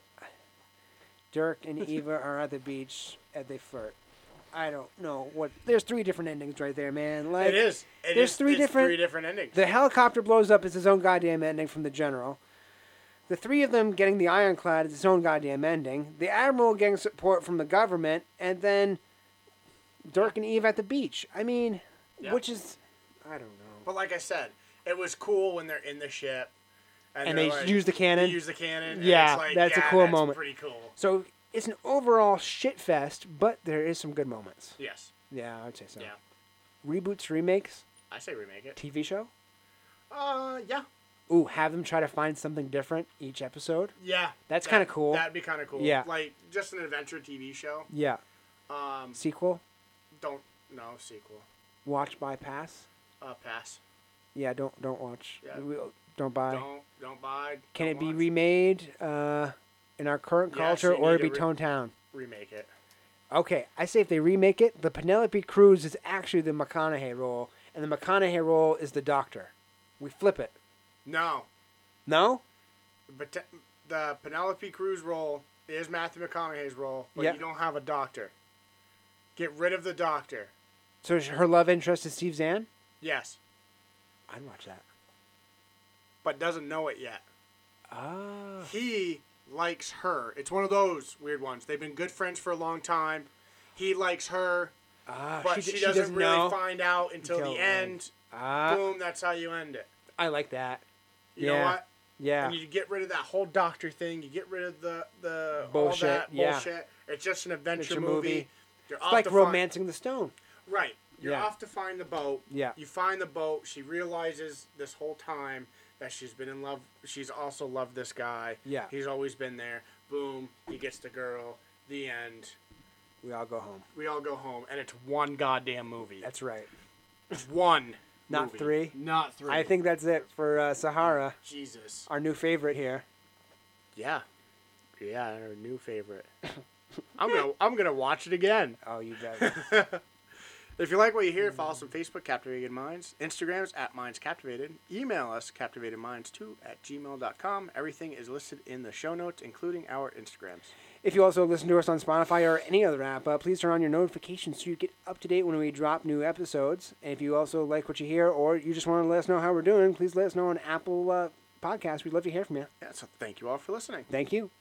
Dirk and Eva are at the beach as they flirt. I don't know what. There's three different endings right there, man. Like, it is. There's three different endings. The helicopter blows up is his own goddamn ending from the general. The three of them getting the ironclad is its own goddamn ending. The admiral getting support from the government, and then Dirk and Eve at the beach. I mean, which is, I don't know. But like I said, it was cool when they're in the ship. And they use the cannon. They use the cannon. Yeah, it's like, that's a cool moment. Pretty cool. So it's an overall shit fest, but there is some good moments. Yes. Yeah, I'd say so. Yeah. Reboots, remakes? I say remake it. TV show? Yeah. Ooh, have them try to find something different each episode? Yeah. That's kind of cool. That'd be kind of cool. Yeah. Like, just an adventure TV show. Yeah. Sequel? No, sequel. Watch, buy, pass? Pass. Yeah, don't watch. Yeah. Don't buy. Don't buy. Can don't it be watch. remade in our current culture, or it be toned down? Remake it. Okay, I say if they remake it, the Penelope Cruz is actually the McConaughey role, and the McConaughey role is the doctor. We flip it. No. No? But the Penelope Cruz role is Matthew McConaughey's role, but you don't have a doctor. Get rid of the doctor. So her love interest is Steve Zahn? Yes. I'd watch that. But doesn't know it yet. Ah. He likes her. It's one of those weird ones. They've been good friends for a long time. He likes her, but she doesn't really find out until the end. Boom, that's how you end it. I like that. You know what? Yeah. And you get rid of that whole doctor thing. You get rid of the bullshit. All that bullshit. It's just an adventure movie. It's like Romancing the Stone. Right. You're off to find the boat. Yeah. You find the boat. She realizes this whole time that she's been in love. She's also loved this guy. Yeah. He's always been there. Boom. He gets the girl. The end. We all go home. We all go home. And it's one goddamn movie. That's right. One. Not movie. three? Not three. I think that's it for Sahara. Jesus. Our new favorite here. Yeah. Yeah, our new favorite. I'm gonna watch it again. Oh, you bet. If you like what you hear, follow us on Facebook, Captivated Minds. Instagram's @MindsCaptivated. Email us, CaptivatedMinds2@gmail.com. Everything is listed in the show notes, including our Instagrams. If you also listen to us on Spotify or any other app, please turn on your notifications so you get up to date when we drop new episodes. And if you also like what you hear or you just want to let us know how we're doing, please let us know on Apple Podcasts. We'd love to hear from you. Yeah, so thank you all for listening. Thank you.